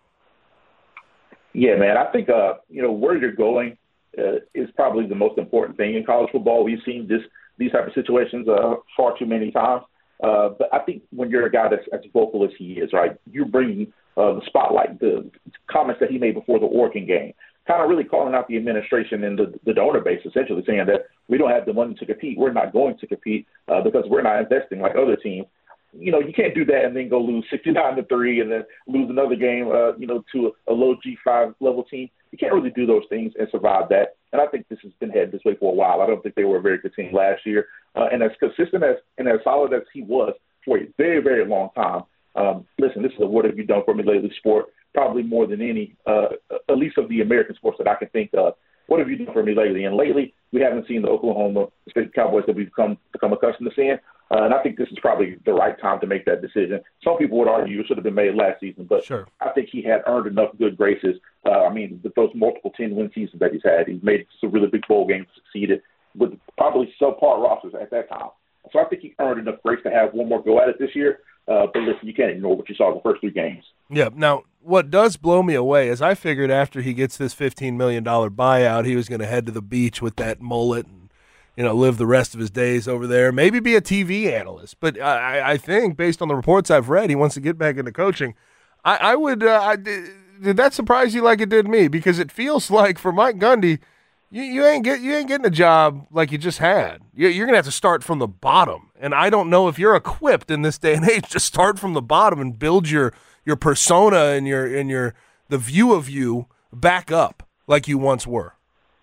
Yeah, man. I think, where you're going is probably the most important thing in college football. We've seen these type of situations far too many times. But I think when you're a guy that's as vocal as he is, right, you're bringing the spotlight, the comments that he made before the Oregon game, kind of really calling out the administration and the donor base, essentially saying that we don't have the money to compete. We're not going to compete because we're not investing like other teams. You can't do that and then go lose 69-3 and then lose another game, to a low G5 level team. You can't really do those things and survive that. And I think this has been headed this way for a while. I don't think they were a very good team last year. And as consistent and as solid as he was for a very, very long time, listen, this is a what have you done for me lately sport, probably more than any, at least of the American sports that I can think of. What have you done for me lately? And lately, we haven't seen the Oklahoma State Cowboys that we've become accustomed to seeing. And I think this is probably the right time to make that decision. Some people would argue it should have been made last season, but sure. I think he had earned enough good graces. With those multiple 10-win seasons that he's had, he's made some really big bowl games, succeeded with probably subpar rosters at that time. So I think he earned enough grace to have one more go at it this year. But listen, you can't ignore what you saw in the first 3 games. Yeah. Now, what does blow me away is I figured after he gets this $15 million buyout, he was going to head to the beach with that mullet and live the rest of his days over there, maybe be a TV analyst. But I think, based on the reports I've read, he wants to get back into coaching. I would did that surprise you like it did me? Because it feels like for Mike Gundy, you ain't getting a job like you just had. You're going to have to start from the bottom. And I don't know if you're equipped in this day and age to start from the bottom and build your persona and the view of you back up like you once were.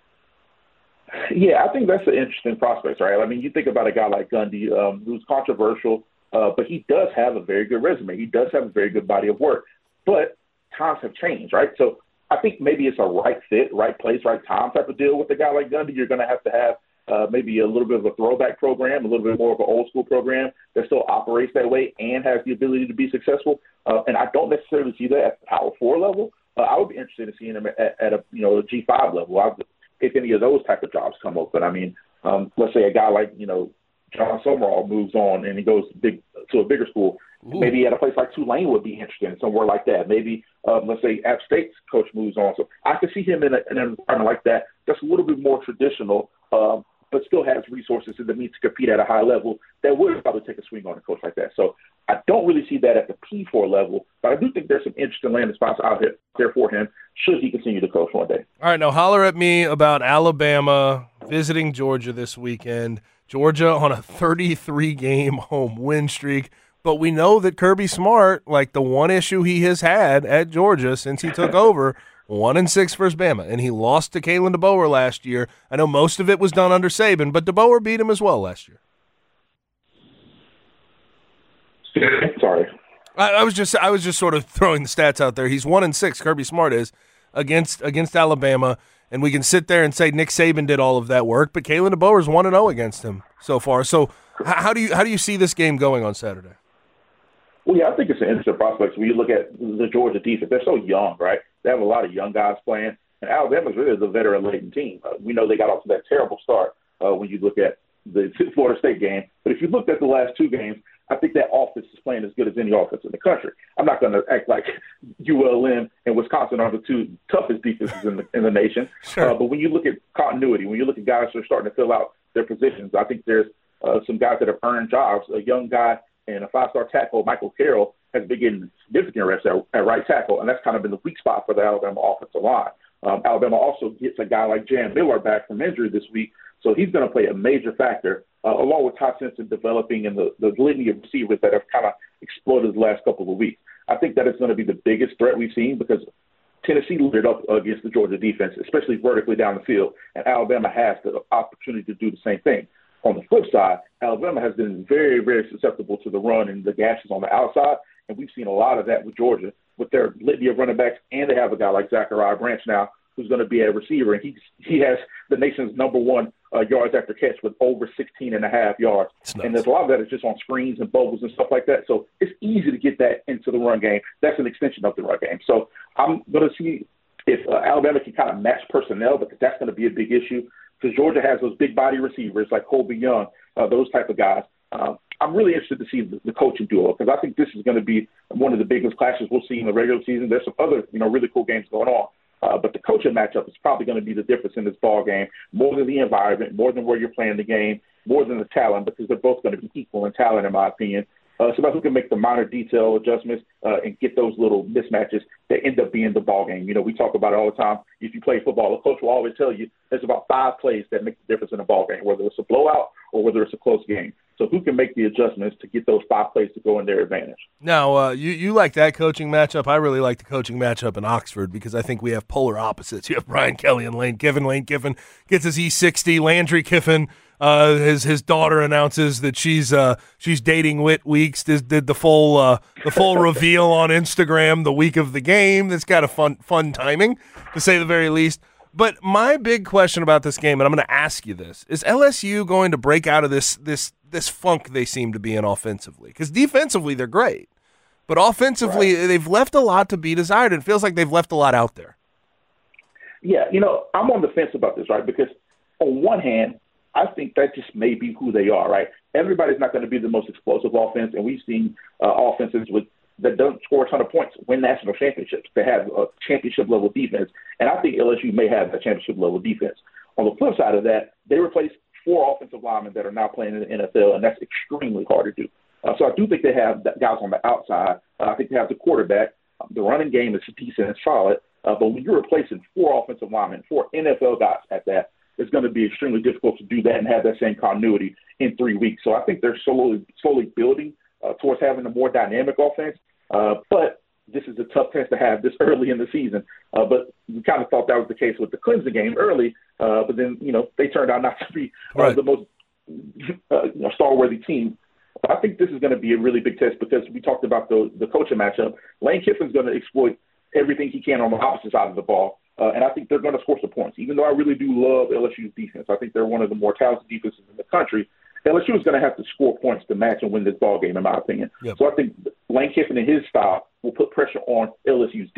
Yeah, I think that's an interesting prospect, right? I mean, you think about a guy like Gundy, who's controversial, but he does have a very good resume. He does have a very good body of work. But times have changed, right? So I think maybe it's a right fit, right place, right time type of deal with a guy like Gundy. You're going to have maybe a little bit of a throwback program, a little bit more of an old school program that still operates that way and has the ability to be successful. And I don't necessarily see that at the Power 4 level. I would be interested in seeing him at a G5 level. If any of those type of jobs come open. I mean, let's say a guy like John Summerall moves on and he goes to a bigger school. Ooh. Maybe at a place like Tulane would be interesting, somewhere like that. Maybe, let's say, App State's coach moves on. So I could see him in an environment like that that's a little bit more traditional, but still has resources and the means to compete at a high level that would probably take a swing on a coach like that. So I don't really see that at the P4 level, but I do think there's some interesting landing spots out there for him should he continue to coach one day. All right, now holler at me about Alabama visiting Georgia this weekend. Georgia on a 33-game home win streak. But we know that Kirby Smart, like the one issue he has had at Georgia since he took over, 1-6 versus Bama, and he lost to Kalen DeBoer last year. I know most of it was done under Saban, but DeBoer beat him as well last year. Sorry, I was just sort of throwing the stats out there. He's 1-6. Kirby Smart is against Alabama, and we can sit there and say Nick Saban did all of that work, but Kalen DeBoer is 1-0 against him so far. So how do you see this game going on Saturday? Well, yeah, I think it's an interesting prospect. When you look at the Georgia defense, they're so young, right? They have a lot of young guys playing, and Alabama's really the veteran-laden team. We know they got off to that terrible start when you look at the Florida State game. But if you looked at the last two games, I think that offense is playing as good as any offense in the country. I'm not going to act like ULM and Wisconsin are the two toughest defenses in the nation. Sure. But when you look at continuity, when you look at guys that are starting to fill out their positions, I think there's some guys that have earned jobs. A young guy and a five-star tackle, Michael Carroll, has been getting significant reps at right tackle, and that's kind of been the weak spot for the Alabama offensive line. Alabama also gets a guy like Jan Miller back from injury this week, so he's going to play a major factor, along with Todd Simpson developing and the litany of receivers that have kind of exploded the last couple of weeks. I think that is going to be the biggest threat we've seen because Tennessee lit up against the Georgia defense, especially vertically down the field, and Alabama has the opportunity to do the same thing. On the flip side, Alabama has been very, very susceptible to the run and the gashes on the outside, and we've seen a lot of that with Georgia with their litany of running backs, and they have a guy like Zachariah Branch now who's going to be a receiver, and he has the nation's number one yards after catch with over 16.5 yards. And there's a lot of that is just on screens and bubbles and stuff like that, so it's easy to get that into the run game. That's an extension of the run game. So I'm going to see if Alabama can kind of match personnel, because that's going to be a big issue. Because Georgia has those big body receivers like Colby Young, those type of guys. I'm really interested to see the coaching duo, because I think this is going to be one of the biggest clashes we'll see in the regular season. There's some other, really cool games going on. But the coaching matchup is probably going to be the difference in this ball game, more than the environment, more than where you're playing the game, more than the talent, because they're both going to be equal in talent, in my opinion. So that we can make the minor detail adjustments and get those little mismatches that end up being the ball game. We talk about it all the time. If you play football, a coach will always tell you there's about 5 plays that make the difference in a ball game, whether it's a blowout or whether it's a close game. So who can make the adjustments to get those 5 plays to go in their advantage? Now, you like that coaching matchup. I really like the coaching matchup in Oxford because I think we have polar opposites. You have Brian Kelly and Lane Kiffin. Lane Kiffin gets his E60. Landry Kiffin, his daughter announces that she's dating Whit Weeks. Did the full reveal on Instagram the week of the game. That's got a fun timing, to say the very least. But my big question about this game, and I'm going to ask you this, is LSU going to break out of this funk they seem to be in offensively? Because defensively they're great, but offensively they've left a lot to be desired. It feels like they've left a lot out there. Yeah, I'm on the fence about this, right? Because on one hand, I think that just may be who they are, right? Everybody's not going to be the most explosive offense, and we've seen offenses that don't score a ton of points win national championships. They have a championship-level defense, and I think LSU may have a championship-level defense. On the flip side of that, they replaced 4 offensive linemen that are now playing in the NFL, and that's extremely hard to do. So I do think they have guys on the outside. I think they have the quarterback. The running game is decent and solid, but when you're replacing 4 offensive linemen, 4 NFL guys at that, it's going to be extremely difficult to do that and have that same continuity in 3 weeks. So I think they're slowly building towards having a more dynamic offense. But this is a tough test to have this early in the season. But we kind of thought that was the case with the Clemson game early. But then, they turned out not to be the most star-worthy team. I think this is going to be a really big test because we talked about the coaching matchup. Lane Kiffin's going to exploit everything he can on the opposite side of the ball. And I think they're going to score some points. Even though I really do love LSU's defense, I think they're one of the more talented defenses in the country. LSU is going to have to score points to match and win this ball game, in my opinion. Yep. So I think Lane Kiffin and his style will put pressure on LSU's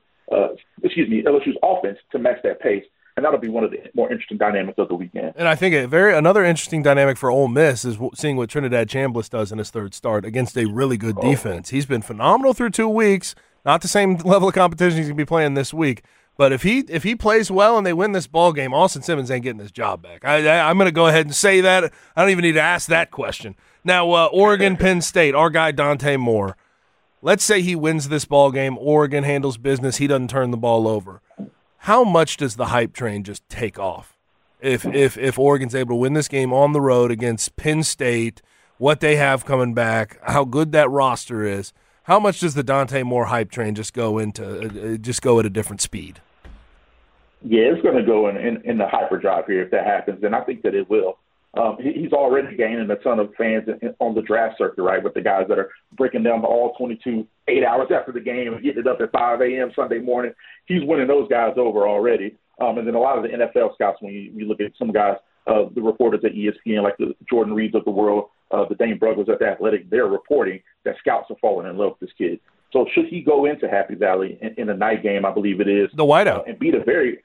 LSU's offense to match that pace. And that'll be one of the more interesting dynamics of the weekend. And I think another interesting dynamic for Ole Miss is seeing what Trinidad Chambliss does in his third start against a really good defense. He's been phenomenal through 2 weeks. Not the same level of competition he's going to be playing this week. But if he plays well and they win this ball game, Austin Simmons ain't getting his job back. I'm going to go ahead and say that. I don't even need to ask that question. Now, Oregon, Penn State, our guy Dante Moore. Let's say he wins this ball game. Oregon handles business. He doesn't turn the ball over. How much does the hype train just take off if Oregon's able to win this game on the road against Penn State, what they have coming back, how good that roster is? How much does the Dante Moore hype train just go at a different speed? Yeah, it's going to go in the hyperdrive here if that happens, and I think that it will. He's already gaining a ton of fans on the draft circuit, right, with the guys that are breaking down the all 22 8 hours after the game and getting it up at 5 a.m. Sunday morning. He's winning those guys over already. And then a lot of the NFL scouts, when you look at some guys, the reporters at ESPN, like the Jordan Reeds of the world, the Dane Brugles at The Athletic, they're reporting that scouts are falling in love with this kid. So should he go into Happy Valley in a night game, I believe it is, the whiteout, and beat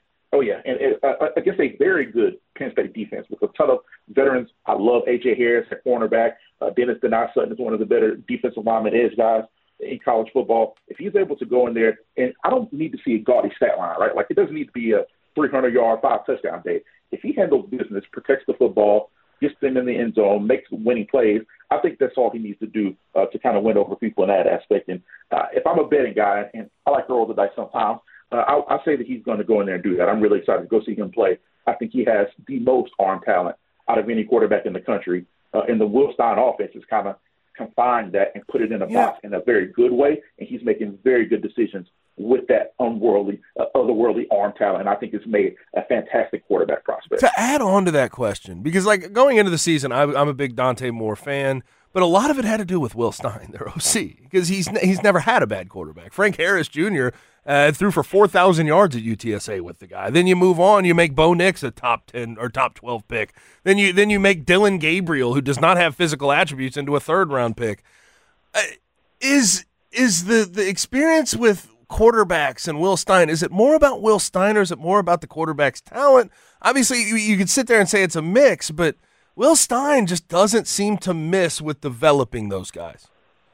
against a very good Penn State defense with a ton of veterans. I love A.J. Harris at cornerback. Dennis Denai Sutton is one of the better defensive lineman edge guys in college football. If he's able to go in there, and I don't need to see a gaudy stat line, right? Like, it doesn't need to be a 300-yard, 5-touchdown day. If he handles business, protects the football, gets them in the end zone, makes winning plays, I think that's all he needs to do to kind of win over people in that aspect. And if I'm a betting guy, and I like to roll the dice sometimes, I'll say that he's going to go in there and do that. I'm really excited to go see him play. I think he has the most arm talent out of any quarterback in the country. And the Will Stein offense has kind of confined that and put it in a box in a very good way, and he's making very good decisions with that otherworldly arm talent, and I think it's made a fantastic quarterback prospect. To add on to that question, because like going into the season, I'm a big Dante Moore fan, but a lot of it had to do with Will Stein, their OC, because he's never had a bad quarterback. Frank Harris Jr. Threw for 4,000 yards at UTSA with the guy. Then you move on, you make Bo Nix a top 10 or top 12 pick. Then you make Dylan Gabriel, who does not have physical attributes, into a third-round pick. Is the experience with quarterbacks and Will Stein, is it more about Will Stein or is it more about the quarterback's talent? Obviously, you could sit there and say it's a mix, but Will Stein just doesn't seem to miss with developing those guys.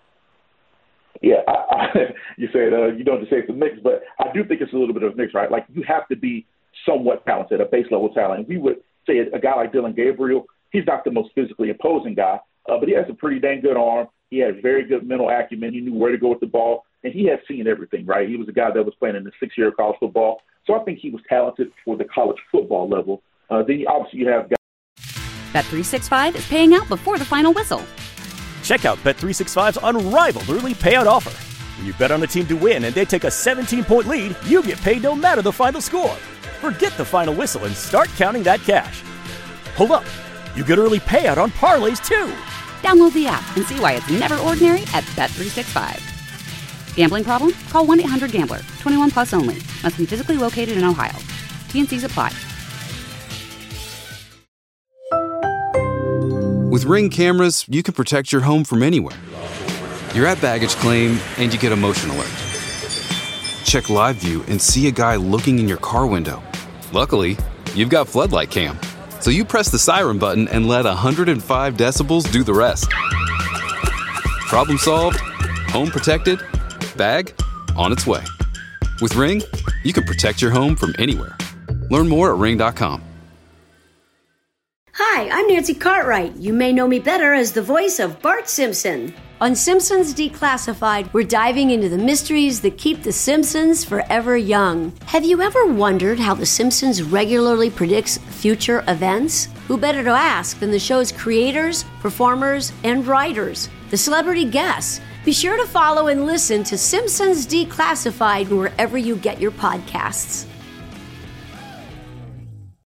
Yeah, you said you don't just say it's a mix, but I do think it's a little bit of a mix, right? Like, you have to be somewhat talented, a base level talent. We would say a guy like Dylan Gabriel, he's not the most physically imposing guy, but he has a pretty dang good arm. He has very good mental acumen. He knew where to go with the ball, and he has seen everything, right? He was a guy that was playing in the 6 year of college football, so I think he was talented for the college football level. Then obviously you have guys. Bet365 is paying out before the final whistle. Check out Bet365's unrivaled early payout offer. When you bet on a team to win and they take a 17-point lead, you get paid no matter the final score. Forget the final whistle and start counting that cash. Hold up. You get early payout on parlays, too. Download the app and see why it's never ordinary at Bet365. Gambling problem? Call 1-800-GAMBLER. 21 plus only. Must be physically located in Ohio. T&Cs apply. With Ring cameras, you can protect your home from anywhere. You're at baggage claim and you get a motion alert. Check live view and see a guy looking in your car window. Luckily, you've got floodlight cam. So you press the siren button and let 105 decibels do the rest. Problem solved, home protected, bag on its way. With Ring, you can protect your home from anywhere. Learn more at ring.com. Hi, I'm Nancy Cartwright. You may know me better as the voice of Bart Simpson. On Simpsons Declassified, we're diving into the mysteries that keep the Simpsons forever young. Have you ever wondered how the Simpsons regularly predicts future events? Who better to ask than the show's creators, performers, and writers, the celebrity guests? Be sure to follow and listen to Simpsons Declassified wherever you get your podcasts.